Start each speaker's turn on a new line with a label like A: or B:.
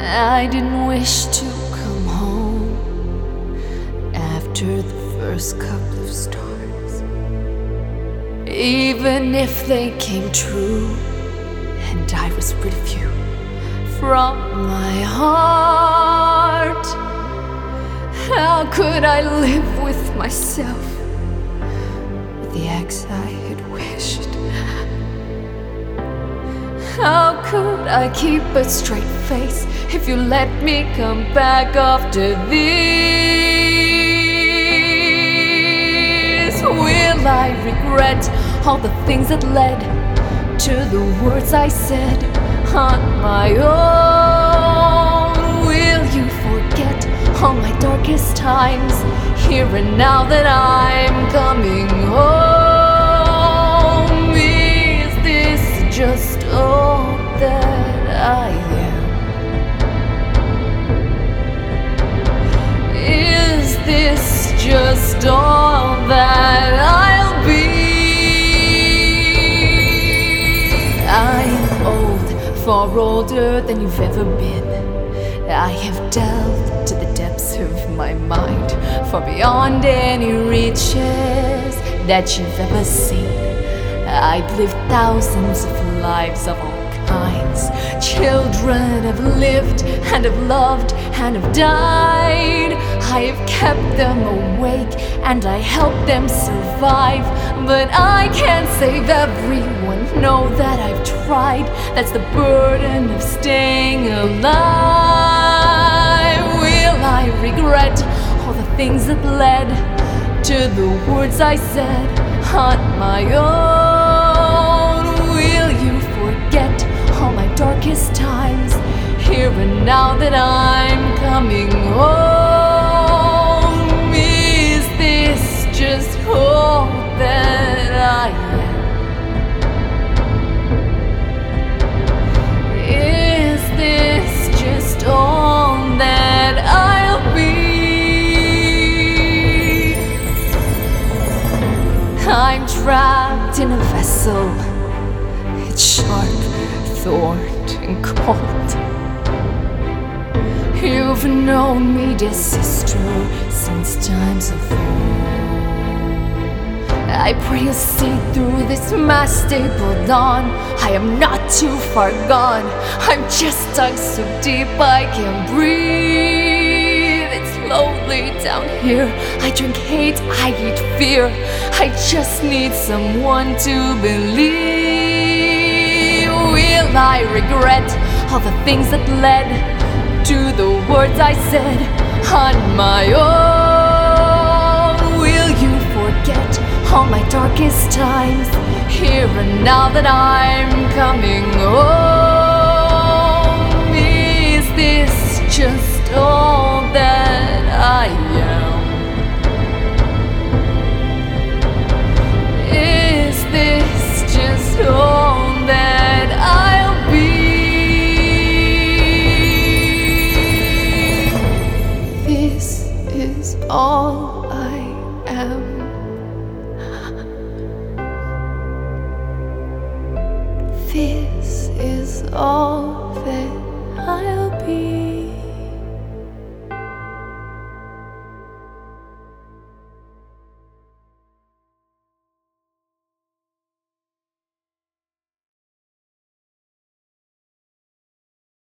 A: I didn't wish to come home after the first couple of stars, even if they came true and I was rid of you from my heart. How could I live with myself, with the ex I had wished? How could I keep a straight face if you let me come back after this? Will I regret all the things that led to the words I said on my own? Will you forget all my darkest times here and now that I'm coming home? Is this just all that I am? Is this just all that I'll be? I'm old, far older than you've ever been. I have delved to the depths of my mind, far beyond any reaches that you've ever seen. I've lived thousands of lives of all kinds. Children have lived and have loved and have died. I have kept them awake and I helped them survive. But I can't save everyone, know that I've tried. That's the burden of staying alive. Will I regret all the things that led to the words I said on my own? Will you forget all my darkest times here and now that I'm coming home? Is this just all that I am? Is this just all that I'll be? I'm trapped in a vessel. It's sharp, thorned, and cold. You've known me, dear sister, since times of old. I pray you'll see through this mask stapled on. I am not too far gone. I'm just dug so deep I can't breathe. It's lonely down here. I drink hate, I eat fear. I just need someone to believe. Will I regret all the things that led to the words I said on my own? Will you forget all my darkest times here and now that I'm coming home?